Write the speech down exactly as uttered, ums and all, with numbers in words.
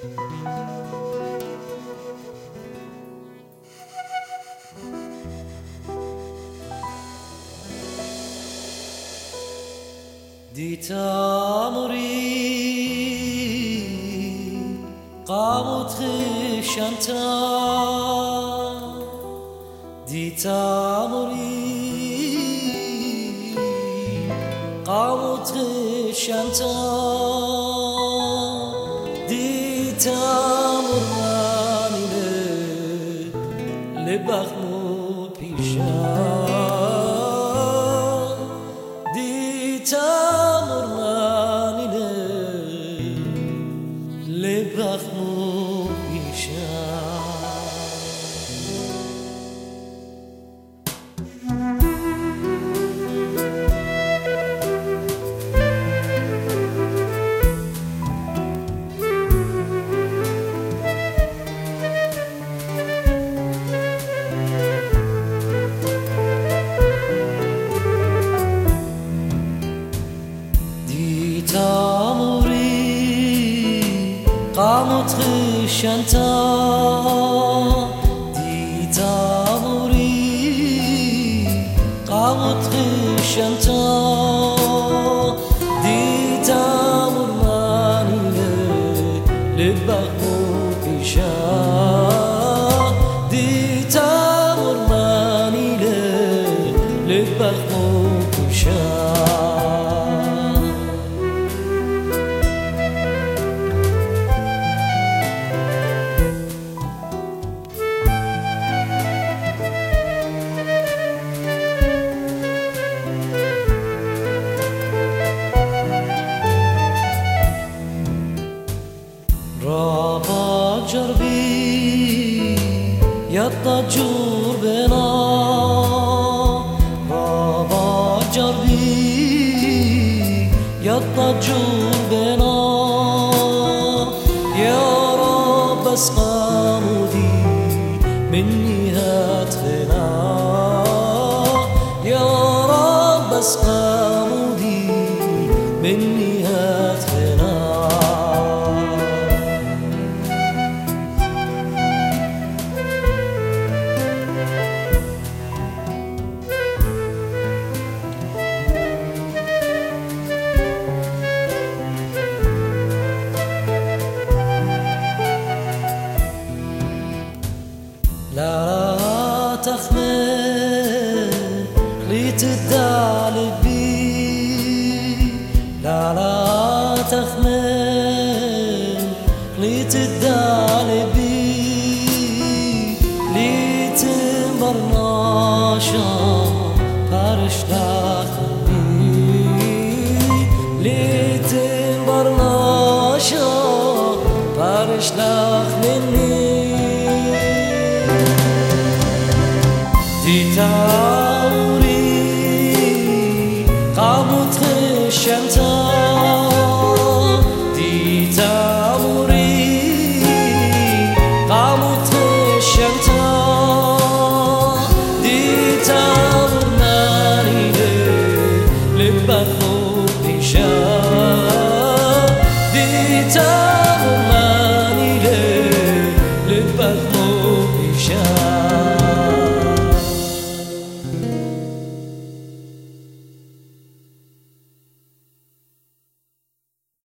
دیتاموری قامت خشنتا دیتاموری قامت خشنتا دیتامورانی لبخمو پیشم لبخمو پیشم قامت خشنتا دیتاموری قامت خشنتا دیتامورمانی لبخمو پیشم دیتامورمانی لبخمو پیشم رابا جربي يضجر بنا رابا جربي يضجر بنا يا رب اسقامودي مني هاتفنا يا رب اسقامودي مني هاتفنا لا تخمل خليت الدالبي لا لا تخمل خليت الدالبي ليت برناشا فرش لاخبي ليت برناشا فرش لاخبي دیتاموری قامت خشنتا دیتاموری قامت خشنتا دیتامورمانی لبخمو پیشم دیتامورمانی لبخمو پیشم